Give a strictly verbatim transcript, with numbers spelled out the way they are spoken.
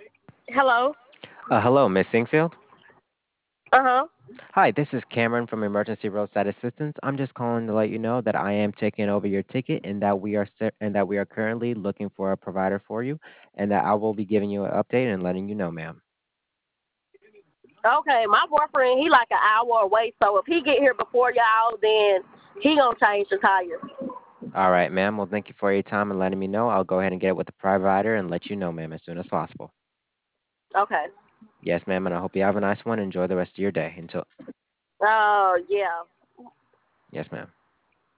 Hello. Uh, hello, Miss Singfield. Uh huh. Hi, this is Cameron from Emergency Roadside Assistance. I'm just calling to let you know that I am taking over your ticket and that we are cer- and that we are currently looking for a provider for you, and that I will be giving you an update and letting you know, ma'am. Okay, my boyfriend he like an hour away, so if he get here before y'all, then he gonna change the tires. All right, ma'am. Well, thank you for your time and letting me know. I'll go ahead and get it with the provider and let you know, ma'am, as soon as possible. Okay. Yes, ma'am, and I hope you have a nice one. Enjoy the rest of your day. Until Oh uh, yeah. yes, ma'am.